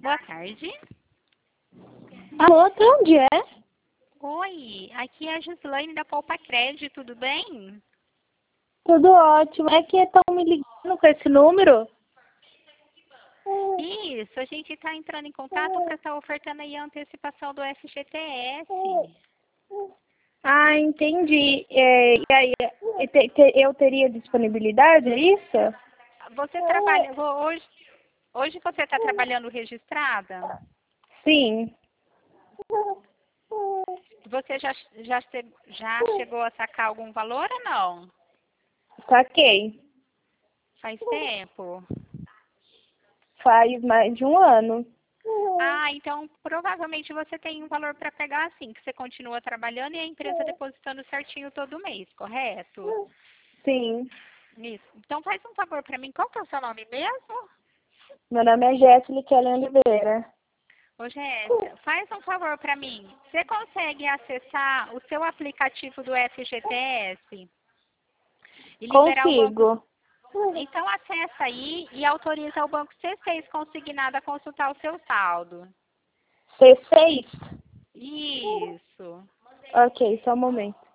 Boa tarde. Alô, de onde é? Oi, aqui é a Gislaine da Poupa Crédito, tudo bem? Tudo ótimo. É que estão me ligando com esse número? Isso, a gente está entrando em contato para estar ofertando aí a antecipação do FGTS. Ah, entendi. E aí, eu teria disponibilidade, é isso? Você trabalha hoje você está trabalhando registrada? Sim, Você já chegou a sacar algum valor ou não? saquei. Faz tempo. Faz mais de um ano. Ah, então provavelmente você tem um valor para pegar assim, que você continua trabalhando e a empresa depositando certinho todo mês, correto? Sim. Isso. Então faz um favor para mim, qual que é o seu nome mesmo? Meu nome é Jéssica Kellen Oliveira. Ô, Jéssica, faz um favor para mim. Você consegue acessar o seu aplicativo do FGTS e liberar o banco? Consigo. Então acessa aí e autoriza o Banco C6 Consignado a consultar o seu saldo. C6? Isso. Ok, só um momento.